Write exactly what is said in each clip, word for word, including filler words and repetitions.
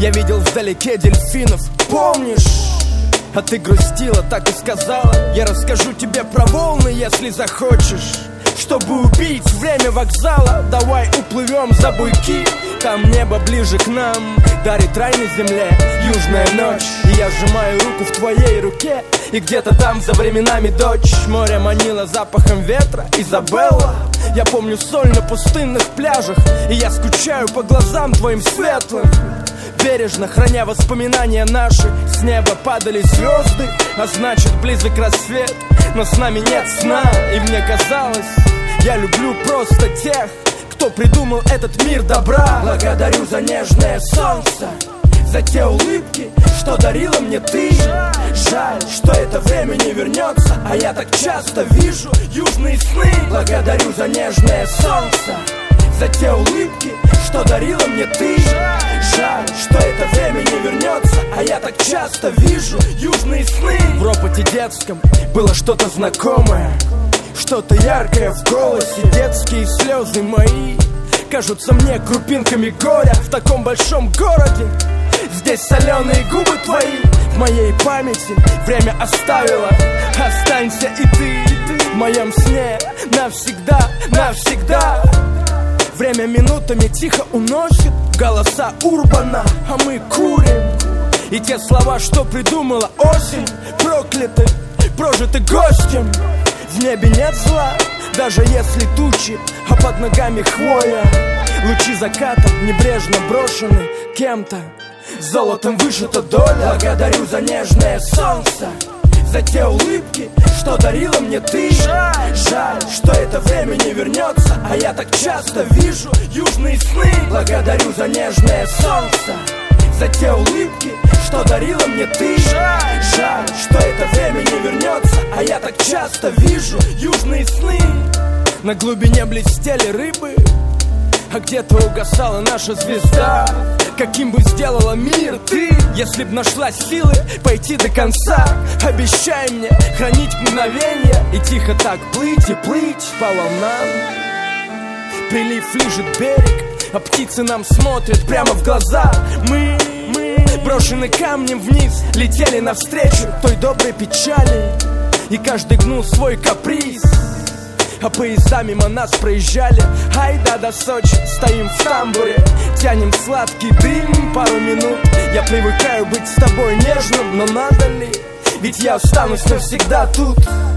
Я видел вдалеке дельфинов, помнишь? А ты грустила, так и сказала: я расскажу тебе про волны, если захочешь. Чтобы убить время вокзала, давай уплывем за буйки. Там небо ближе к нам, дарит рай на земле южная ночь. И я сжимаю руку в твоей руке, и где-то там за временами дочь. Море манило запахом ветра, Изабелла. Я помню соль на пустынных пляжах, и я скучаю по глазам твоим светлым. Бережно храня воспоминания наши, с неба падали звезды, а значит близок рассвет. Но с нами нет сна, и мне казалось, я люблю просто тех, кто придумал этот мир добра. Благодарю за нежное солнце, за те улыбки, что дарила мне ты. Жаль, что это время не вернется, а я так часто вижу южные сны. Благодарю за нежное солнце, за те улыбки, что дарила мне ты. Жаль, что это время не вернется, а я так часто вижу южные сны. В ропоте детском было что-то знакомое, что-то яркое в голосе. Детские слезы мои кажутся мне крупинками горя в таком большом городе. Здесь соленые губы твои в моей памяти время оставило. Останься и ты, и ты в моем сне навсегда, навсегда. Время минутами тихо уносит голоса урбана, а мы курим. И те слова, что придумала осень, прокляты, прожиты гостем. В небе нет зла, даже если тучи, а под ногами хвоя. Лучи заката небрежно брошены кем-то, золотом вышита доля. Благодарю за нежное солнце, за те улыбки, что дарила мне ты. Жаль, что это время не вернется, а я так часто вижу южные сны. Благодарю за нежное солнце, за те улыбки, что дарила мне ты. Жаль, что это время не вернется, а я так часто вижу южные сны. На глубине блестели рыбы, а где-то угасала наша звезда. Каким бы сделала мир ты, если б нашла силы пойти до конца? Обещай мне хранить мгновенье и тихо так плыть и плыть по волнам. Прилив лижет берег, а птицы нам смотрят прямо в глаза. Мы, мы, брошены камнем вниз, летели навстречу той доброй печали. И каждый гнул свой каприз, а поезда мимо нас проезжали. Айда до Сочи, стоим в тамбуре, тянем сладкий дым пару минут. Я привыкаю быть с тобой нежным, но надо ли? Ведь я останусь навсегда тут.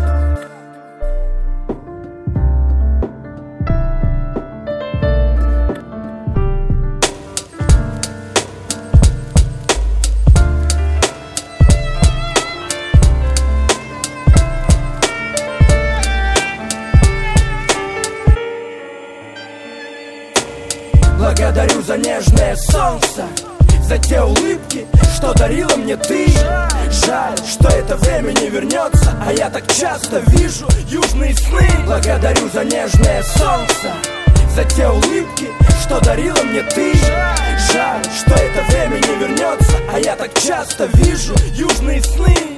Благодарю за нежное солнце, за те улыбки, что дарила мне ты. Жаль, что это время не вернется, а я так часто вижу южные сны. Благодарю за нежное солнце, за те улыбки, что дарила мне ты. Жаль, что это время не вернется, а я так часто вижу южные сны.